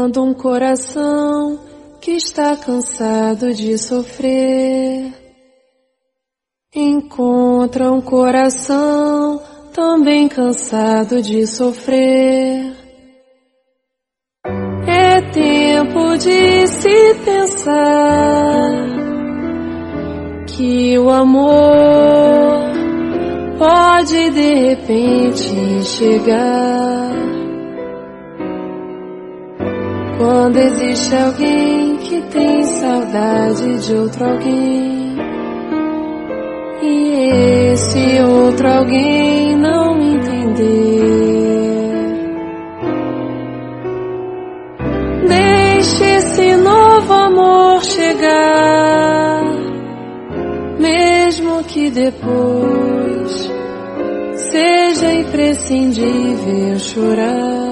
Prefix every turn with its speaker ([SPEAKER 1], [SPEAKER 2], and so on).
[SPEAKER 1] Quando um coração que está cansado de sofrer encontra um coração também cansado de sofrer, é tempo de se pensar que o amor pode de repente chegar. Quando existe alguém que tem saudade de outro alguém e esse outro alguém não entender, deixe esse novo amor chegar, mesmo que depois seja imprescindível chorar.